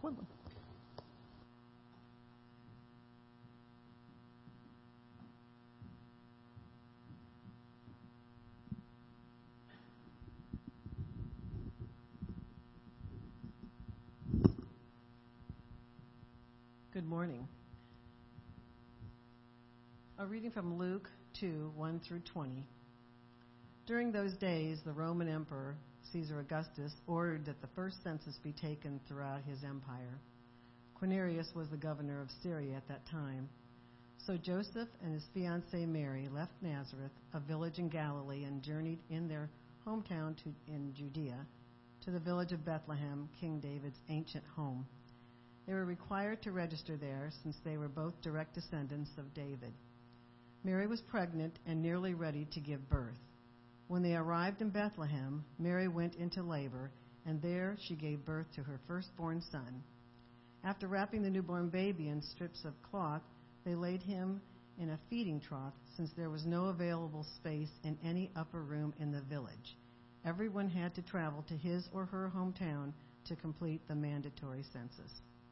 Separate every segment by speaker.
Speaker 1: Woodland.
Speaker 2: Good morning. A reading from Luke 2, 1 through 20. During those days, the Roman Emperor, Caesar Augustus, ordered that the first census be taken throughout his empire. Quirinius was the governor of Syria at that time. So Joseph and his fiancée Mary left Nazareth, a village in Galilee, and journeyed in their hometown in Judea to the village of Bethlehem, King David's ancient home. They were required to register there since they were both direct descendants of David. Mary was pregnant and nearly ready to give birth. When they arrived in Bethlehem, Mary went into labor, and there she gave birth to her firstborn son. After wrapping the newborn baby in strips of cloth, they laid him in a feeding trough since there was no available space in any upper room in the village. Everyone had to travel to his or her hometown to complete the mandatory census.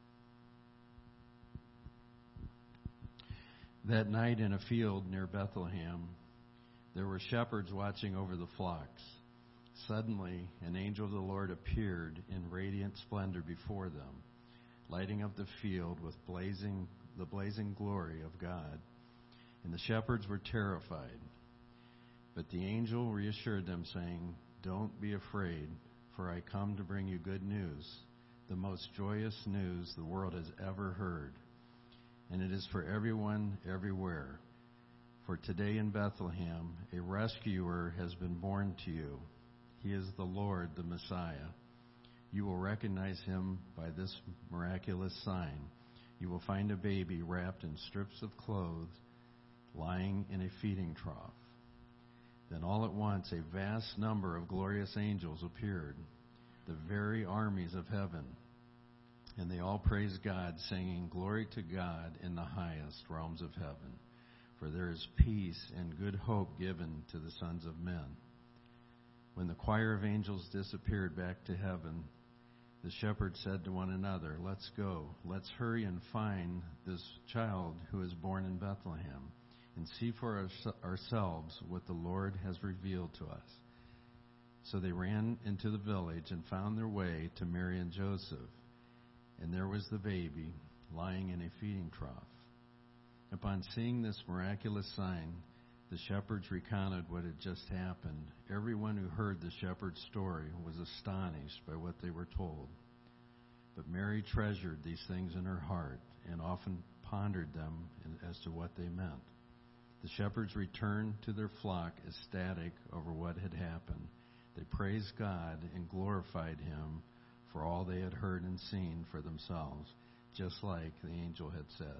Speaker 3: That night in a field near Bethlehem, there were shepherds watching over the flocks. Suddenly, an angel of the Lord appeared in radiant splendor before them, lighting up the field with the blazing glory of God. And the shepherds were terrified. But the angel reassured them, saying, "Don't be afraid, for I come to bring you good news, the most joyous news the world has ever heard. And it is for everyone everywhere. For today in Bethlehem, a rescuer has been born to you. He is the Lord, the Messiah. You will recognize him by this miraculous sign. You will find a baby wrapped in strips of clothes, lying in a feeding trough." Then all at once a vast number of glorious angels appeared, the very armies of heaven. And they all praised God, singing, "Glory to God in the highest realms of heaven. For there is peace and good hope given to the sons of men." When the choir of angels disappeared back to heaven, the shepherds said to one another, "Let's go. Let's hurry and find this child who is born in Bethlehem, and see for ourselves what the Lord has revealed to us." So they ran into the village and found their way to Mary and Joseph. And there was the baby lying in a feeding trough. Upon seeing this miraculous sign, the shepherds recounted what had just happened. Everyone who heard the shepherd's story was astonished by what they were told. But Mary treasured these things in her heart and often pondered them as to what they meant. The shepherds returned to their flock ecstatic over what had happened. They praised God and glorified him for all they had heard and seen for themselves, just like the angel had said.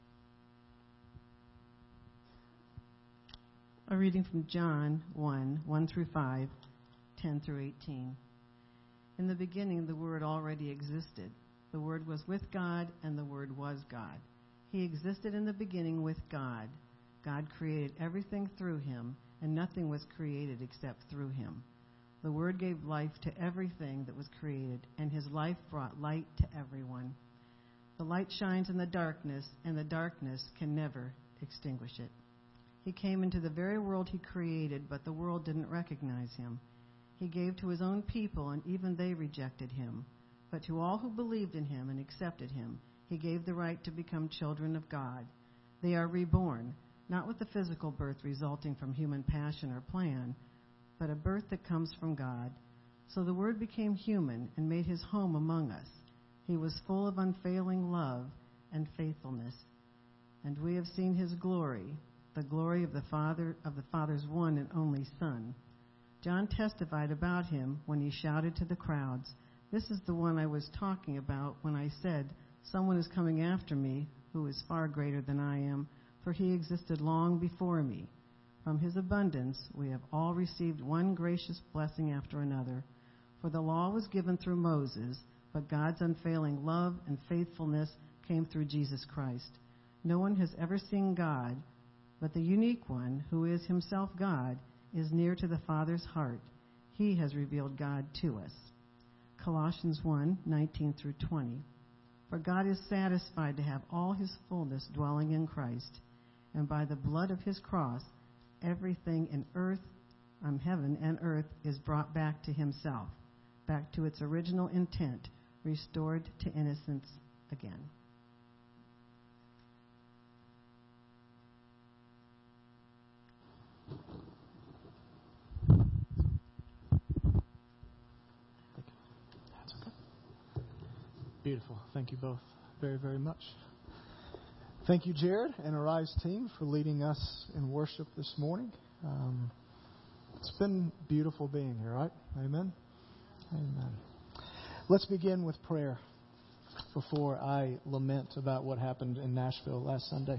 Speaker 2: A reading from John 1, 1 through 5, 10 through 18. In the beginning, the Word already existed. The Word was with God, and the Word was God. He existed in the beginning with God. God created everything through him, and nothing was created except through him. The Word gave life to everything that was created, and his life brought light to everyone. The light shines in the darkness, and the darkness can never extinguish it. He came into the very world he created, but the world didn't recognize him. He gave to his own people, and even they rejected him. But to all who believed in him and accepted him, he gave the right to become children of God. They are reborn, not with the physical birth resulting from human passion or plan, but a birth that comes from God. So the Word became human and made his home among us. He was full of unfailing love and faithfulness. And we have seen his glory, the glory of the Father's one and only Son. John testified about him when he shouted to the crowds, "This is the one I was talking about when I said, 'Someone is coming after me who is far greater than I am, for he existed long before me.' From his abundance we have all received one gracious blessing after another. For the law was given through Moses, but God's unfailing love and faithfulness came through Jesus Christ. No one has ever seen God, but the unique one, who is himself God, is near to the Father's heart. He has revealed God to us." Colossians 1, 19 through 20. For God is satisfied to have all his fullness dwelling in Christ, and by the blood of his cross, everything in heaven and earth is brought back to himself, back to its original intent, restored to innocence again.
Speaker 1: That's okay. Beautiful. Thank you both very, very much. Thank you, Jared and Arise team, for leading us in worship this morning. It's been beautiful being here, right? Amen? Amen. Let's begin with prayer before I lament about what happened in Nashville last Sunday.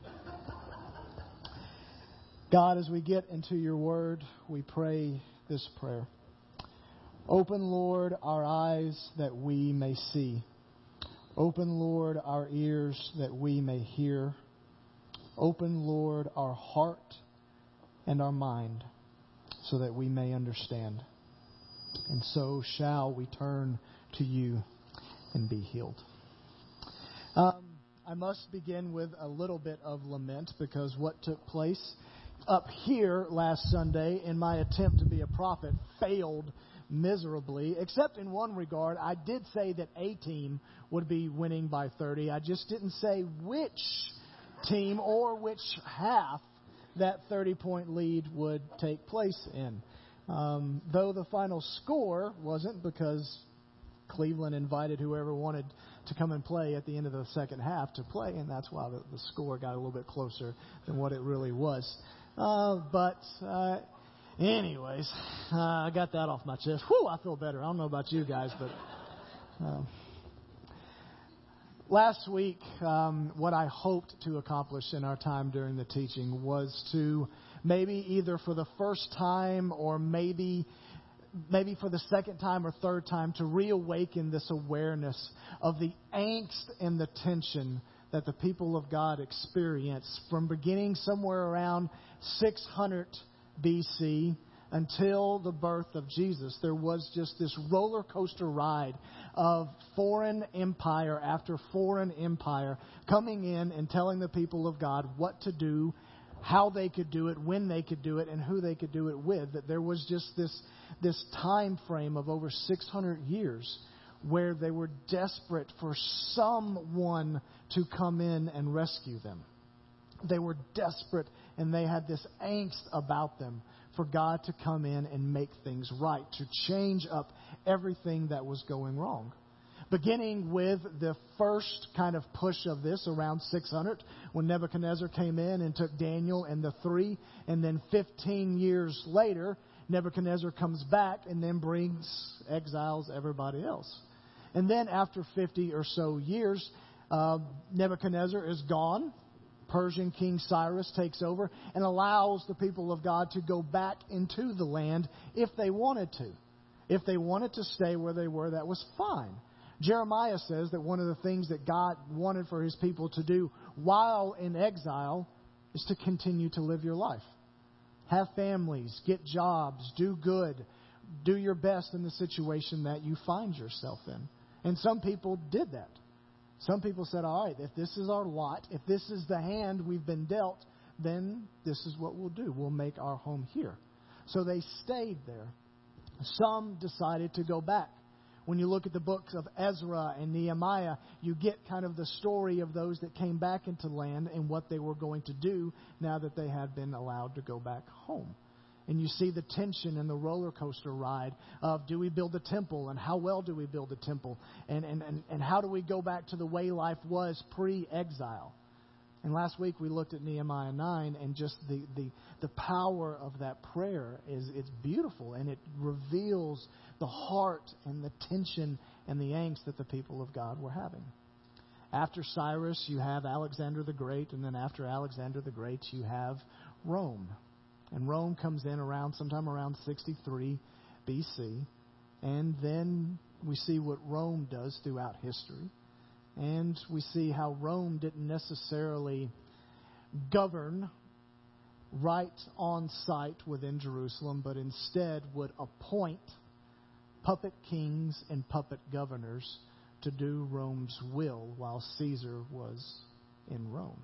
Speaker 1: God, as we get into your word, we pray this prayer. Open, Lord, our eyes that we may see. Open, Lord, our ears that we may hear. Open, Lord, our heart and our mind so that we may understand. And so shall we turn to you and be healed. I must begin with a little bit of lament because what took place up here last Sunday in my attempt to be a prophet failed miserably, except in one regard. I did say that a team would be winning by 30. I just didn't say which team or which half that 30-point lead would take place in. Though the final score wasn't, because Cleveland invited whoever wanted to come and play at the end of the second half to play, and that's why the score got a little bit closer than what it really was. Anyways, I got that off my chest. Whew, I feel better. I don't know about you guys, but last week, what I hoped to accomplish in our time during the teaching was to maybe either for the first time or maybe for the second time or third time to reawaken this awareness of the angst and the tension that the people of God experienced from beginning somewhere around 600 BC until the birth of Jesus. There was just this roller coaster ride of foreign empire after foreign empire coming in and telling the people of God what to do, how they could do it, when they could do it, and who they could do it with. That there was just this time frame of over 600 years where they were desperate for someone to come in and rescue them. They were desperate, and they had this angst about them for God to come in and make things right, to change up everything that was going wrong. Beginning with the first kind of push of this around 600, when Nebuchadnezzar came in and took Daniel and the three, and then 15 years later, Nebuchadnezzar comes back and then exiles everybody else. And then after 50 or so years, Nebuchadnezzar is gone. Persian King Cyrus takes over and allows the people of God to go back into the land if they wanted to. If they wanted to stay where they were, that was fine. Jeremiah says that one of the things that God wanted for his people to do while in exile is to continue to live your life. Have families, get jobs, do good, do your best in the situation that you find yourself in. And some people did that. Some people said, all right, if this is our lot, if this is the hand we've been dealt, then this is what we'll do. We'll make our home here. So they stayed there. Some decided to go back. When you look at the books of Ezra and Nehemiah, you get kind of the story of those that came back into land and what they were going to do now that they had been allowed to go back home. And you see the tension and the roller coaster ride of, do we build a temple, and how well do we build a temple, and how do we go back to the way life was pre-exile. And last week we looked at Nehemiah 9, and just the power of that prayer it's beautiful, and it reveals the heart and the tension and the angst that the people of God were having. After Cyrus, you have Alexander the Great, and then after Alexander the Great, you have Rome. And Rome comes in sometime around 63 BC. And then we see what Rome does throughout history. And we see how Rome didn't necessarily govern right on site within Jerusalem, but instead would appoint puppet kings and puppet governors to do Rome's will while Caesar was in Rome.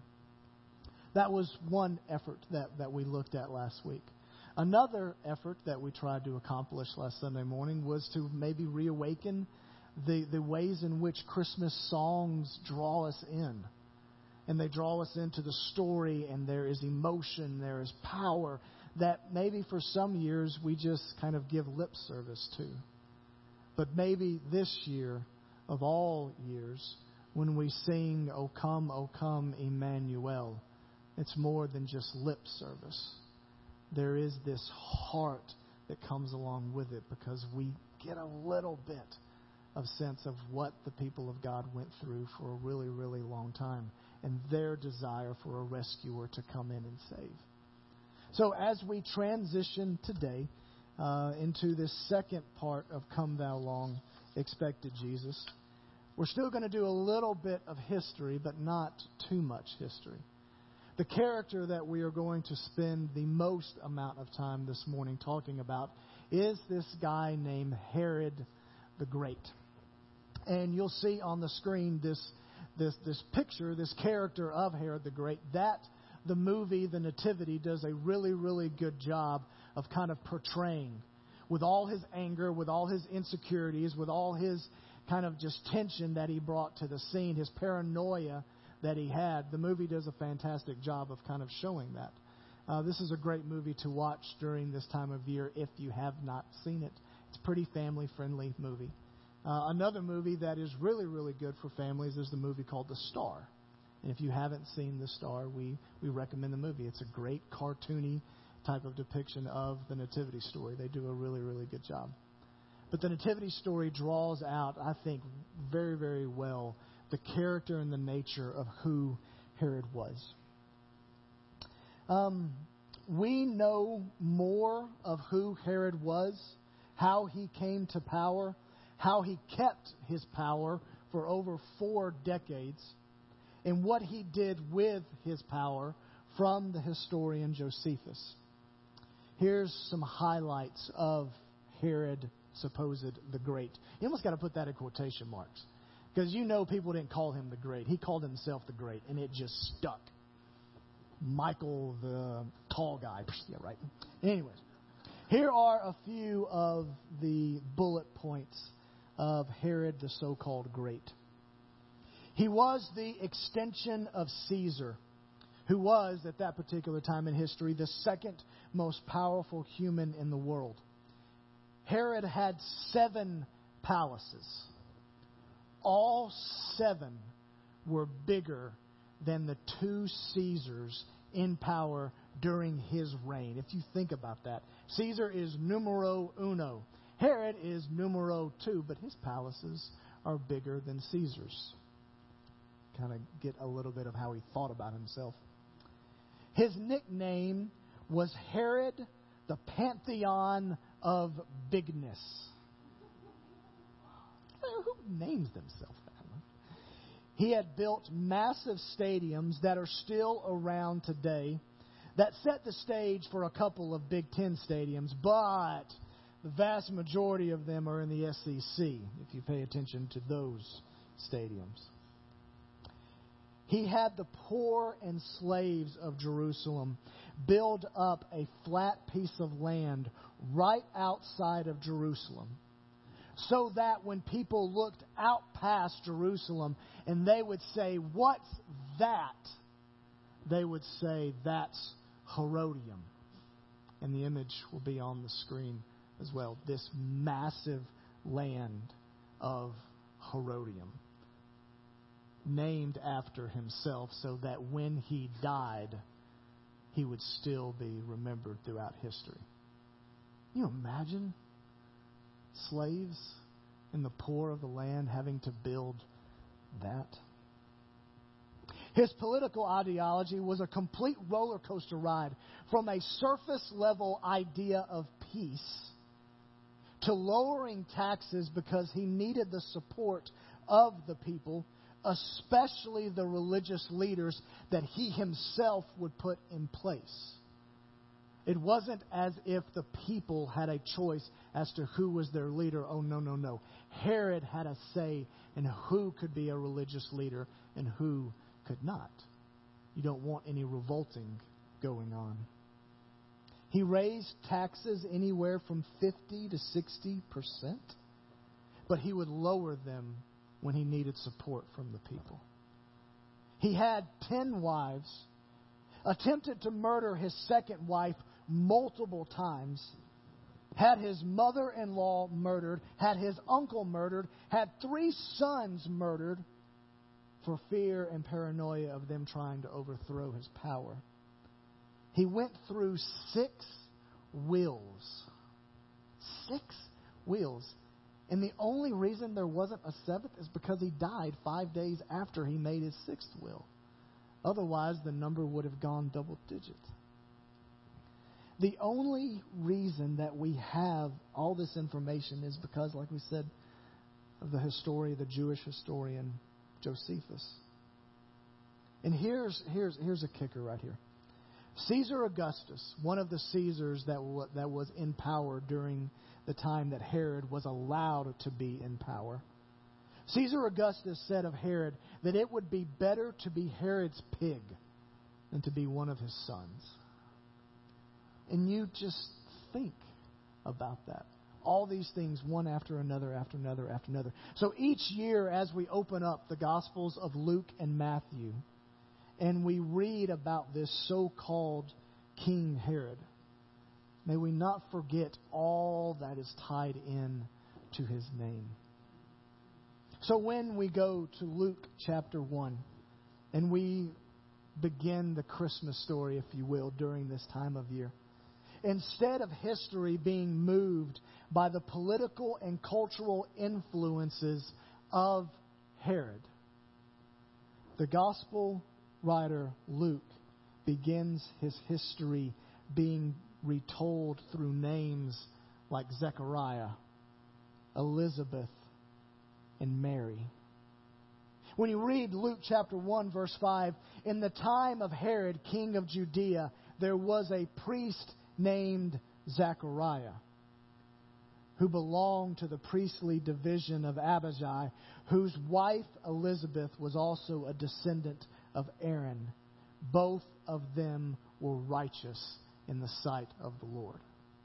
Speaker 1: That was one effort that we looked at last week. Another effort that we tried to accomplish last Sunday morning was to maybe reawaken the ways in which Christmas songs draw us in. And they draw us into the story, and there is emotion, there is power that maybe for some years we just kind of give lip service to. But maybe this year, of all years, when we sing, O come, Emmanuel, it's more than just lip service. There is this heart that comes along with it because we get a little bit of sense of what the people of God went through for a really, really long time and their desire for a rescuer to come in and save. So as we transition today into this second part of Come Thou Long Expected Jesus, we're still going to do a little bit of history, but not too much history. The character that we are going to spend the most amount of time this morning talking about is this guy named Herod the Great. And you'll see on the screen this picture, this character of Herod the Great, that the movie The Nativity does a really, really good job of kind of portraying. With all his anger, with all his insecurities, with all his kind of just tension that he brought to the scene, his paranoia that he had, the movie does a fantastic job of kind of showing that. This is a great movie to watch during this time of year if you have not seen it. It's a pretty family-friendly movie. Another movie that is really, really good for families is the movie called The Star. And if you haven't seen The Star, we recommend the movie. It's a great cartoony type of depiction of the nativity story. They do a really, really good job. But the nativity story draws out, I think, very, very well the character and the nature of who Herod was. We know more of who Herod was, how he came to power, how he kept his power for over 4 decades, and what he did with his power from the historian Josephus. Here's some highlights of Herod, supposed the Great. You almost got to put that in quotation marks, because you know people didn't call him the Great. He called himself the Great, and it just stuck. Michael the tall guy. Yeah, right. Anyways, here are a few of the bullet points of Herod the so-called Great. He was the extension of Caesar, who was, at that particular time in history, the second most powerful human in the world. Herod had 7 palaces. All 7 were bigger than the 2 Caesars in power during his reign. If you think about that, Caesar is numero uno. Herod is numero 2, but his palaces are bigger than Caesar's. Kind of get a little bit of how he thought about himself. His nickname was Herod the Pantheon of Bigness. Who names themselves that? He had built massive stadiums that are still around today that set the stage for a couple of Big Ten stadiums, but the vast majority of them are in the SEC, if you pay attention to those stadiums. He had the poor and slaves of Jerusalem build up a flat piece of land right outside of Jerusalem, so that when people looked out past Jerusalem and they would say, "What's that?" they would say, "That's Herodium." And the image will be on the screen as well. This massive land of Herodium, named after himself, so that when he died, he would still be remembered throughout history. Can you imagine slaves and the poor of the land having to build that? His political ideology was a complete roller coaster ride, from a surface level idea of peace to lowering taxes because he needed the support of the people, especially the religious leaders that he himself would put in place. It wasn't as if the people had a choice as to who was their leader. Oh, no, no, no. Herod had a say in who could be a religious leader and who could not. You don't want any revolting going on. He raised taxes anywhere from 50 to 60%, but he would lower them when he needed support from the people. He had 10 wives, attempted to murder his second wife multiple times, had his mother-in-law murdered, had his uncle murdered, had 3 sons murdered for fear and paranoia of them trying to overthrow his power. He went through 6 wills. 6 wills. And the only reason there wasn't a 7th is because he died 5 days after he made his 6th will. Otherwise, the number would have gone double digit. The only reason that we have all this information is because, like we said, of the Jewish historian Josephus. And here's a kicker right here. Caesar Augustus, one of the Caesars that was in power during the time that Herod was allowed to be in power, Caesar Augustus said of Herod that it would be better to be Herod's pig than to be one of his sons. And you just think about that. All these things, one after another, after another, after another. So each year as we open up the Gospels of Luke and Matthew, and we read about this so-called King Herod, may we not forget all that is tied in to his name. So when we go to Luke chapter 1, and we begin the Christmas story, if you will, during this time of year, instead of history being moved by the political and cultural influences of Herod, the gospel writer Luke begins his history being retold through names like Zechariah, Elizabeth, and Mary. When you read Luke chapter 1, verse 5, in the time of Herod, king of Judea, there was a priest named Zechariah, who belonged to the priestly division of Abijah, whose wife Elizabeth was also a descendant of Aaron. Both of them were righteous in the sight of the Lord.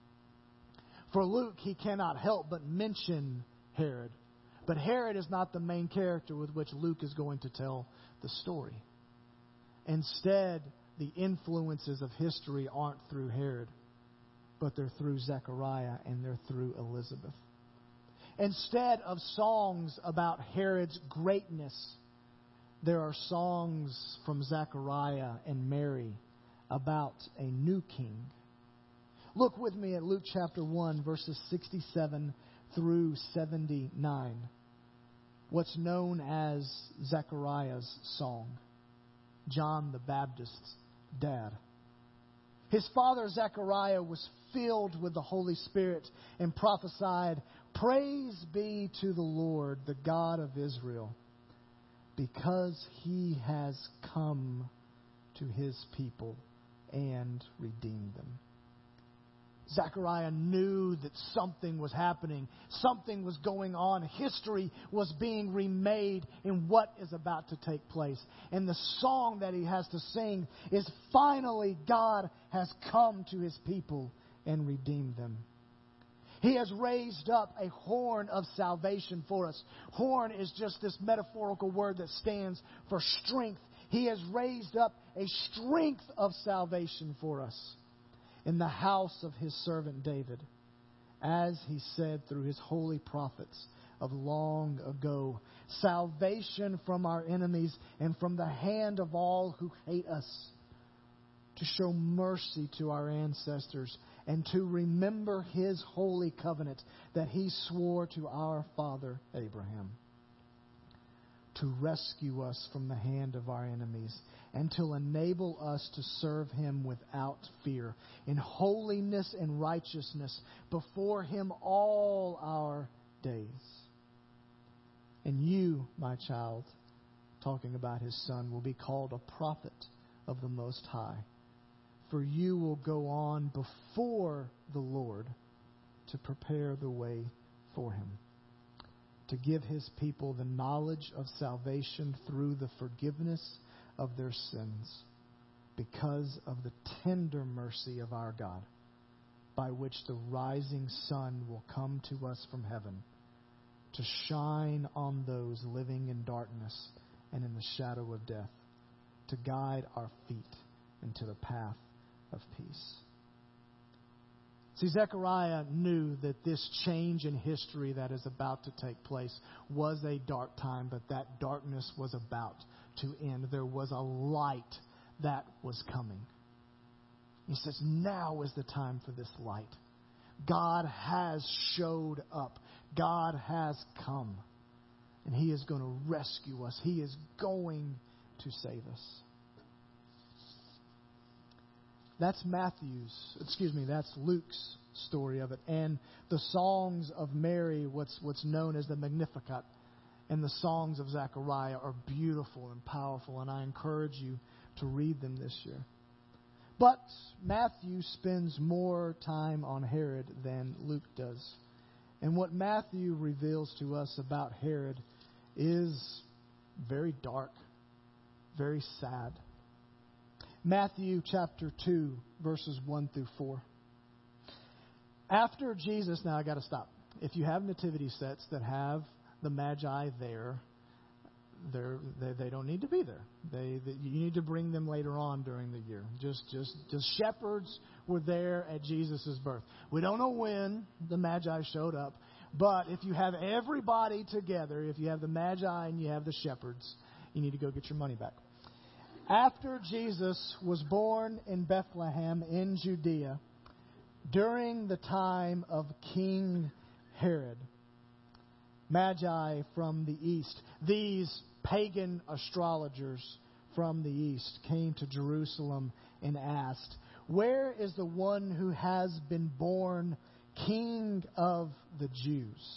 Speaker 1: For Luke, he cannot help but mention Herod. But Herod is not the main character with which Luke is going to tell the story. Instead, the influences of history aren't through Herod, but they're through Zechariah and they're through Elizabeth. Instead of songs about Herod's greatness, there are songs from Zechariah and Mary about a new king. Look with me at Luke chapter 1, verses 67 through 79. What's known as Zechariah's song, John the Baptist's dad. His father Zechariah was filled with the Holy Spirit and prophesied, "Praise be to the Lord, the God of Israel, because he has come to his people and redeemed them." Zechariah knew that something was happening. Something was going on. History was being remade in what is about to take place. And the song that he has to sing is, finally God has come to his people and redeemed them. He has raised up a horn of salvation for us. Horn is just this metaphorical word that stands for strength. He has raised up a strength of salvation for us in the house of his servant David, as he said through his holy prophets of long ago, salvation from our enemies and from the hand of all who hate us, to show mercy to our ancestors and to remember his holy covenant that he swore to our father Abraham, to rescue us from the hand of our enemies and to enable us to serve him without fear, in holiness and righteousness before him all our days. And you, my child, talking about his son, will be called a prophet of the Most High, for you will go on before the Lord to prepare the way for him, to give his people the knowledge of salvation through the forgiveness of their sins, because of the tender mercy of our God, by which the rising sun will come to us from heaven, to shine on those living in darkness and in the shadow of death, to guide our feet into the path of peace. See, Zechariah knew that this change in history that is about to take place was a dark time, but that darkness was about to end. There was a light that was coming. He says, now is the time for this light. God has showed up. God has come. And he is going to rescue us. He is going to save us. That's that's Luke's story of it. And the songs of Mary, what's known as the Magnificat, and the songs of Zechariah are beautiful and powerful, and I encourage you to read them this year. But Matthew spends more time on Herod than Luke does. And what Matthew reveals to us about Herod is very dark, very sad. Matthew chapter 2, verses 1 through 4. After Jesus, now I got to stop. If you have nativity sets that have the Magi there, they don't need to be there. You need to bring them later on during the year. Just shepherds were there at Jesus' birth. We don't know when the Magi showed up, but if you have everybody together, if you have the Magi and you have the shepherds, you need to go get your money back. After Jesus was born in Bethlehem in Judea, during the time of King Herod, Magi from the east, these pagan astrologers from the east, came to Jerusalem and asked, "Where is the one who has been born King of the Jews?"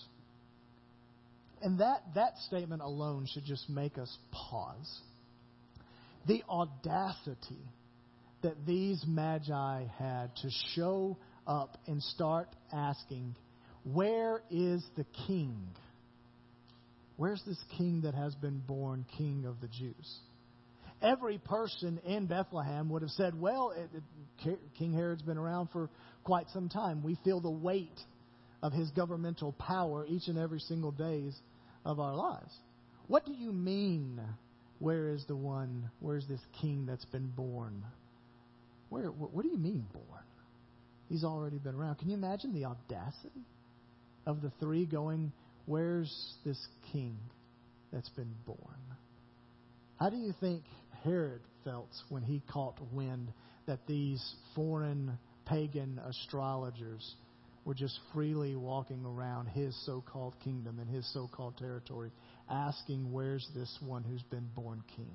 Speaker 1: And that statement alone should just make us pause. The audacity that these Magi had to show up and start asking, "Where is the king? Where's this king that has been born King of the Jews?" Every person in Bethlehem would have said, well, King Herod's been around for quite some time. We feel the weight of his governmental power each and every single days of our lives. What do you mean, where is this king that's been born? What do you mean born? He's already been around. Can you imagine the audacity of the three going, where's this king that's been born? How do you think Herod felt when he caught wind that these foreign pagan astrologers were just freely walking around his so-called kingdom and his so-called territory, asking, where's this one who's been born king?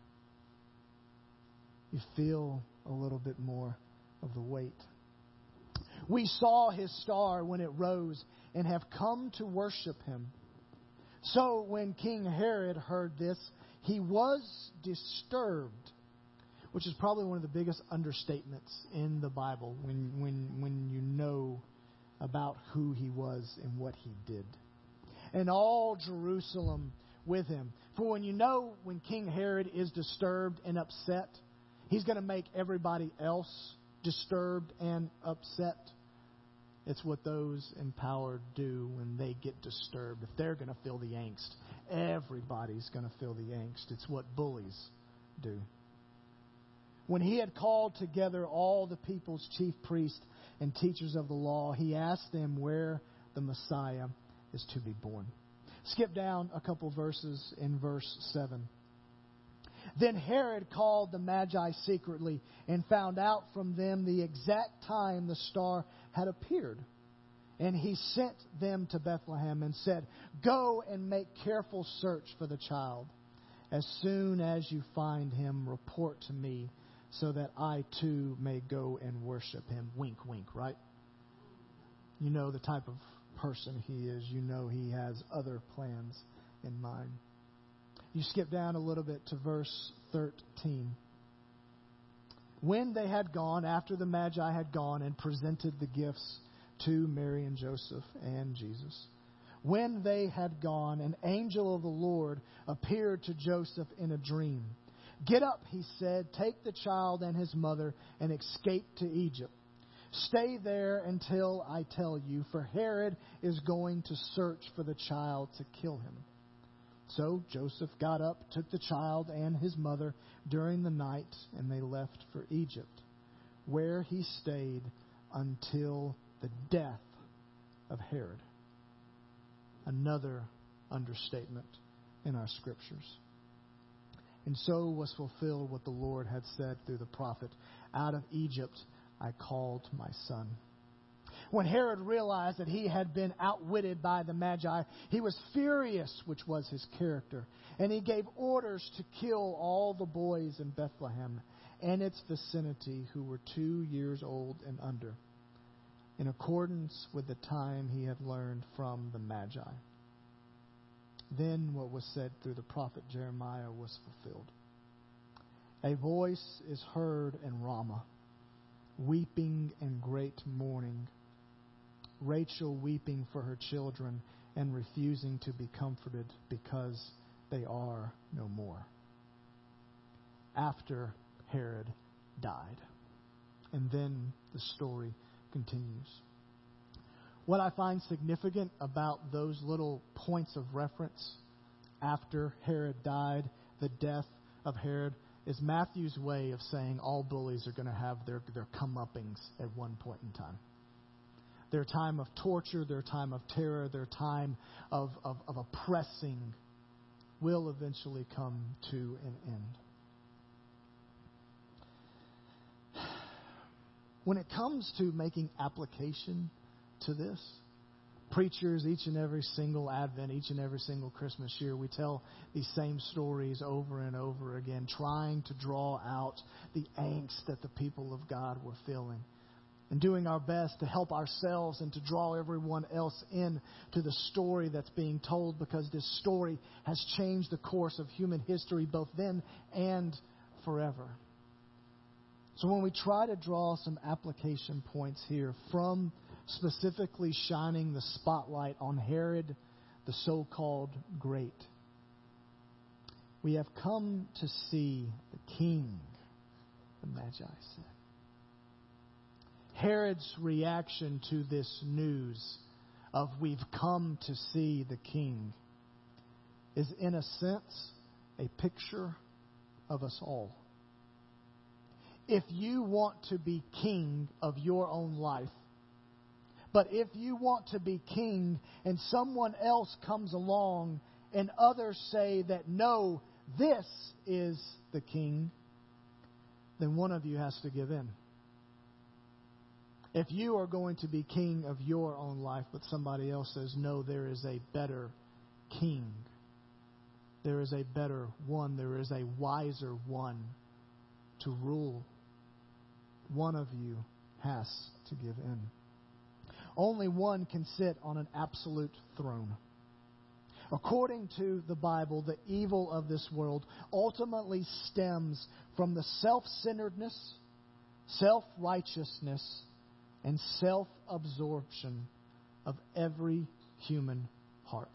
Speaker 1: You feel a little bit more of the weight. We saw his star when it rose and have come to worship him. So when King Herod heard this, he was disturbed, which is probably one of the biggest understatements in the Bible when you know about who he was and what he did. And all Jerusalem with him. For when King Herod is disturbed and upset, he's going to make everybody else disturbed and upset. It's what those in power do when they get disturbed. If they're going to feel the angst, everybody's going to feel the angst. It's what bullies do. When he had called together all the people's chief priests and teachers of the law, he asked them where the Messiah is to be born. Skip down a couple verses in verse 7. Then Herod called the Magi secretly and found out from them the exact time the star had appeared. And he sent them to Bethlehem and said, "Go and make careful search for the child. As soon as you find him, report to me so that I too may go and worship him." Wink, wink, right? You know the type of person he is. You know he has other plans in mind. You skip down a little bit to verse 13. When they had gone, after the Magi had gone and presented the gifts to Mary and Joseph and Jesus, when they had gone, an angel of the Lord appeared to Joseph in a dream. "Get up," he said, "take the child and his mother and escape to Egypt. Stay there until I tell you, for Herod is going to search for the child to kill him." So Joseph got up, took the child and his mother during the night, and they left for Egypt, where he stayed until the death of Herod. Another understatement in our scriptures. And so was fulfilled what the Lord had said through the prophet, "Out of Egypt I called my son." When Herod realized that he had been outwitted by the Magi, he was furious, which was his character, and he gave orders to kill all the boys in Bethlehem and its vicinity who were 2 years old and under, in accordance with the time he had learned from the Magi. Then what was said through the prophet Jeremiah was fulfilled. "A voice is heard in Ramah, weeping in great mourning, Rachel weeping for her children and refusing to be comforted because they are no more." After Herod died. And then the story continues. What I find significant about those little points of reference, after Herod died, the death of Herod, is Matthew's way of saying all bullies are going to have their comeuppings at one point in time. Their time of torture, their time of terror, their time of oppressing will eventually come to an end. When it comes to making application to this, preachers, each and every single Advent, each and every single Christmas year, we tell these same stories over and over again, trying to draw out the angst that the people of God were feeling, and doing our best to help ourselves and to draw everyone else in to the story that's being told, because this story has changed the course of human history both then and forever. So when we try to draw some application points here from specifically shining the spotlight on Herod, the so-called great, we have come to see the king, the Magi said. Herod's reaction to this news of "we've come to see the king" is in a sense a picture of us all. If you want to be king of your own life, but if you want to be king and someone else comes along and others say that no, this is the king, then one of you has to give in. If you are going to be king of your own life, but somebody else says, no, there is a better king, there is a better one, there is a wiser one to rule, one of you has to give in. Only one can sit on an absolute throne. According to the Bible, the evil of this world ultimately stems from the self-centeredness, self-righteousness, and self-absorption of every human heart.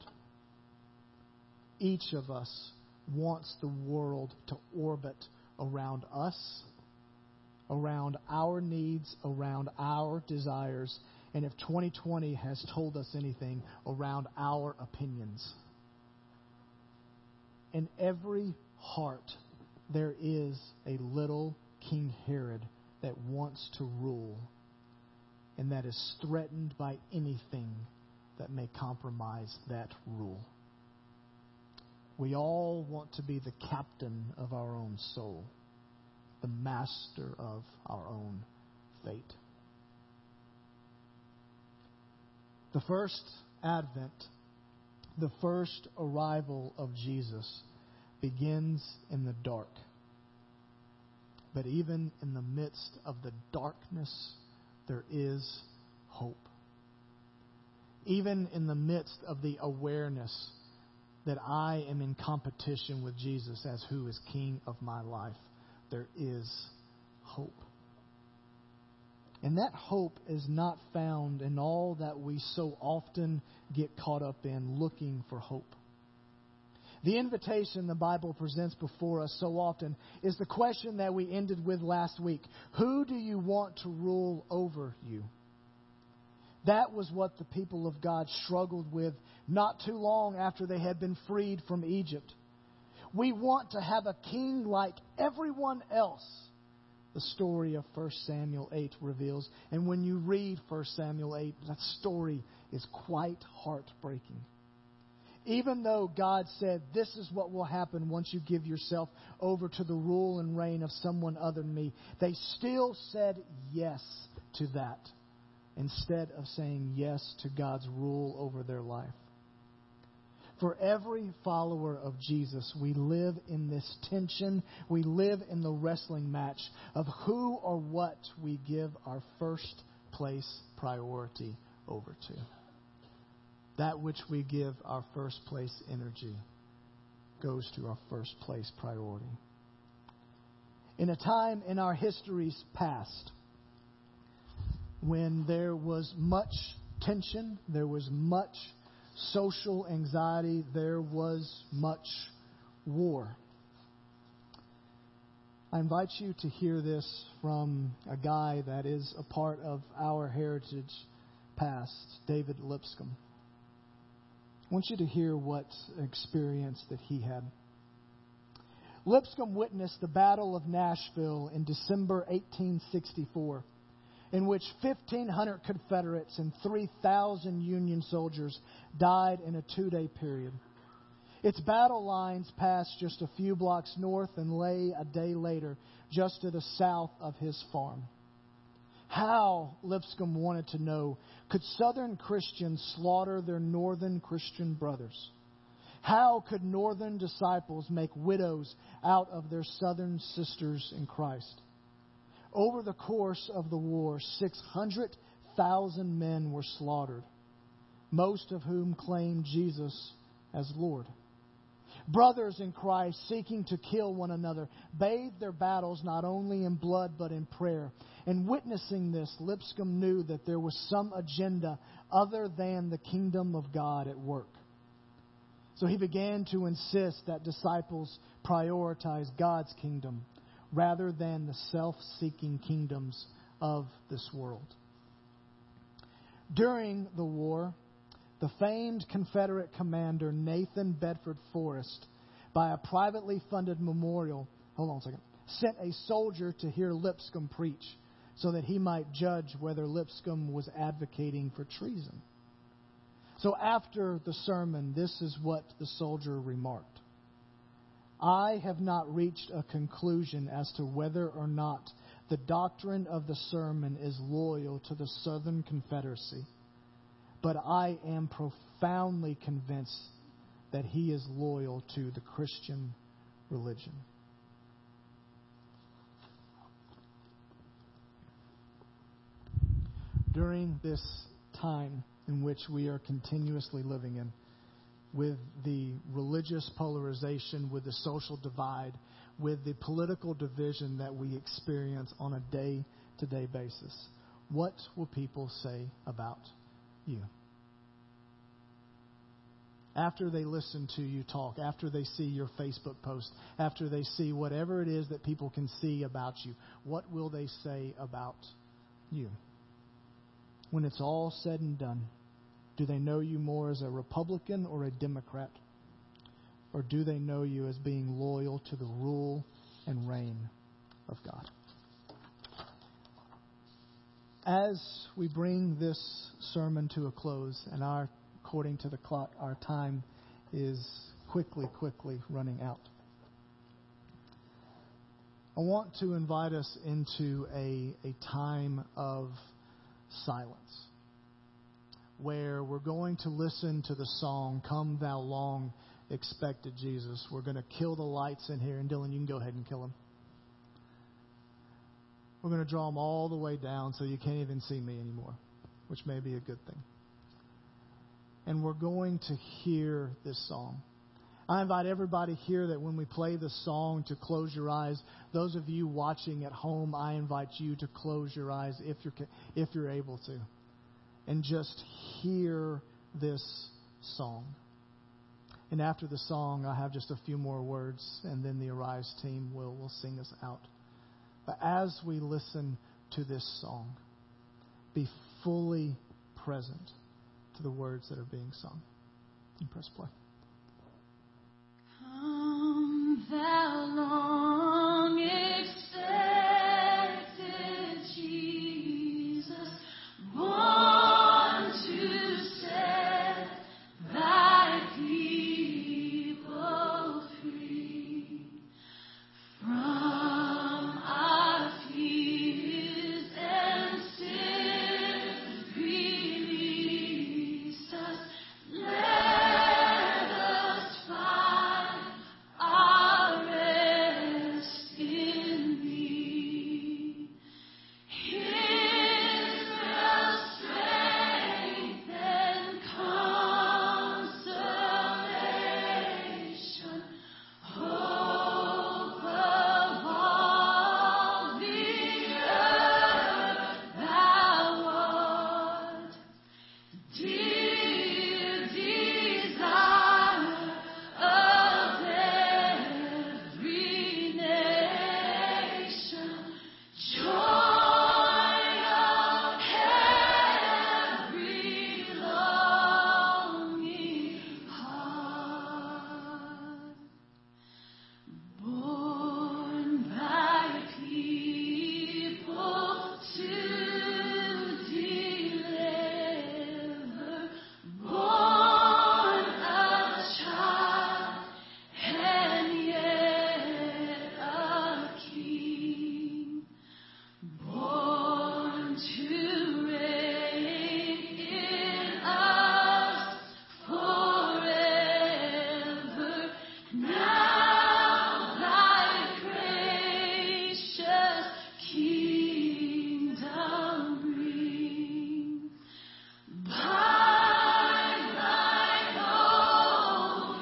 Speaker 1: Each of us wants the world to orbit around us, around our needs, around our desires, and if 2020 has told us anything, around our opinions. In every heart, there is a little King Herod that wants to rule, and that is threatened by anything that may compromise that rule. We all want to be the captain of our own soul, the master of our own fate. The first Advent, the first arrival of Jesus, begins in the dark. But even in the midst of the darkness, there is hope. Even in the midst of the awareness that I am in competition with Jesus as who is King of my life, there is hope. And that hope is not found in all that we so often get caught up in looking for hope. The invitation the Bible presents before us so often is the question that we ended with last week. Who do you want to rule over you? That was what the people of God struggled with not too long after they had been freed from Egypt. We want to have a king like everyone else, the story of 1 Samuel 8 reveals. And when you read 1 Samuel 8, that story is quite heartbreaking. Even though God said, this is what will happen once you give yourself over to the rule and reign of someone other than me, they still said yes to that instead of saying yes to God's rule over their life. For every follower of Jesus, we live in this tension. We live in the wrestling match of who or what we give our first place priority over to. That which we give our first place energy goes to our first place priority. In a time in our history's past when there was much tension, there was much social anxiety, there was much war. I invite you to hear this from a guy that is a part of our heritage past, David Lipscomb. I want you to hear what experience that he had. Lipscomb witnessed the Battle of Nashville in December 1864, in which 1,500 Confederates and 3,000 Union soldiers died in a 2-day period. Its battle lines passed just a few blocks north and lay a day later just to the south of his farm. How, Lipscomb wanted to know, could Southern Christians slaughter their Northern Christian brothers? How could Northern disciples make widows out of their Southern sisters in Christ? Over the course of the war, 600,000 men were slaughtered, most of whom claimed Jesus as Lord. Brothers in Christ, seeking to kill one another, bathed their battles not only in blood but in prayer. And witnessing this, Lipscomb knew that there was some agenda other than the kingdom of God at work. So he began to insist that disciples prioritize God's kingdom rather than the self-seeking kingdoms of this world. During the war, the famed Confederate commander Nathan Bedford Forrest, by a privately funded memorial, sent a soldier to hear Lipscomb preach so that he might judge whether Lipscomb was advocating for treason. So after the sermon, this is what the soldier remarked. I have not reached a conclusion as to whether or not the doctrine of the sermon is loyal to the Southern Confederacy, but I am profoundly convinced that he is loyal to the Christian religion. During this time in which we are continuously living in, with the religious polarization, with the social divide, with the political division that we experience on a day-to-day basis, what will people say about you? After they listen to you talk, after they see your Facebook post, after they see whatever it is that people can see about you, what will they say about you? When it's all said and done, do they know you more as a Republican or a Democrat? Or do they know you as being loyal to the rule and reign of God? As we bring this sermon to a close, and according to the clock, our time is quickly running out, I want to invite us into a time of silence, where we're going to listen to the song, Come Thou Long Expected Jesus. We're going to kill the lights in here, and Dylan, you can go ahead and kill them. We're going to draw them all the way down so you can't even see me anymore, which may be a good thing. And we're going to hear this song. I invite everybody here that when we play the song to close your eyes. Those of you watching at home, I invite you to close your eyes if you're able to. And just hear this song. And after the song, I have just a few more words, and then the Arise team will sing us out. But as we listen to this song, be fully present to the words that are being sung. And press play.
Speaker 4: Come, thou long expected Jesus, born to set thy people free from our fears and sin. Release us, let us find our rest in thee. Israel's strength and consolation, hope of all the earth thou art, dear desire of every nation, joy of every longing heart. Born thy people to deliver, born a child and yet a king, born to reign in us forever. Now thy gracious kingdom bring. By thine own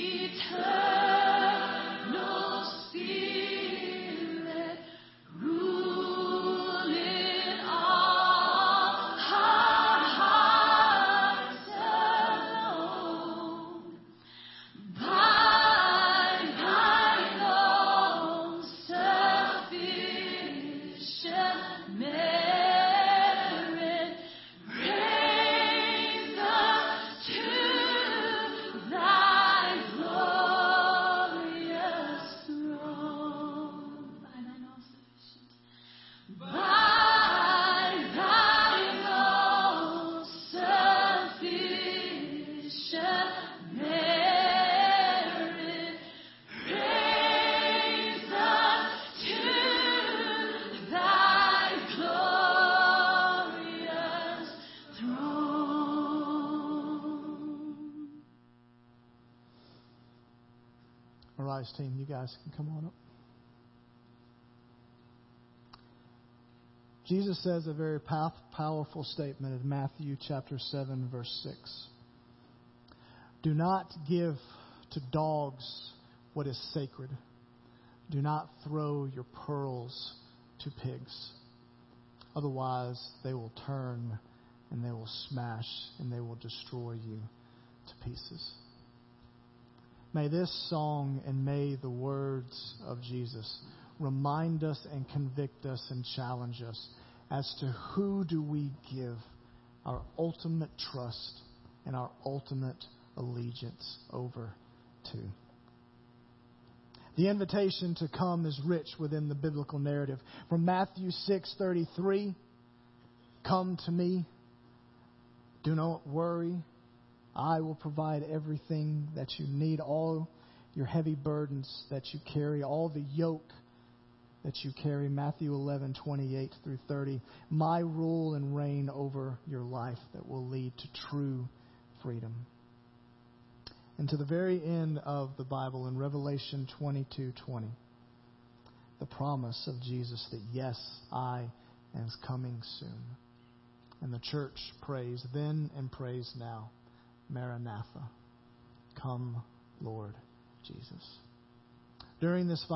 Speaker 4: eternal Spirit, rule in all our hearts alone. By thine own sufficient merit, raise us to thy glorious throne. By thine own sufficient. By thine own sufficient merit, raise us to thy glorious throne.
Speaker 1: Arise team, you guys can come on up. Jesus says a very powerful statement in Matthew chapter 7, verse 6. Do not give to dogs what is sacred. Do not throw your pearls to pigs. Otherwise, they will turn and they will smash and they will destroy you to pieces. May this song and may the words of Jesus remind us and convict us and challenge us as to who do we give our ultimate trust and our ultimate allegiance over to. The invitation to come is rich within the biblical narrative. From Matthew 6:33, come to me, do not worry, I will provide everything that you need, all your heavy burdens that you carry, all the yoke that you carry. Matthew 11:28-30. My rule and reign over your life that will lead to true freedom. And to the very end of the Bible in Revelation 22:20, the promise of Jesus that yes, I am coming soon. And the church prays then and prays now, Maranatha, come, Lord Jesus. During this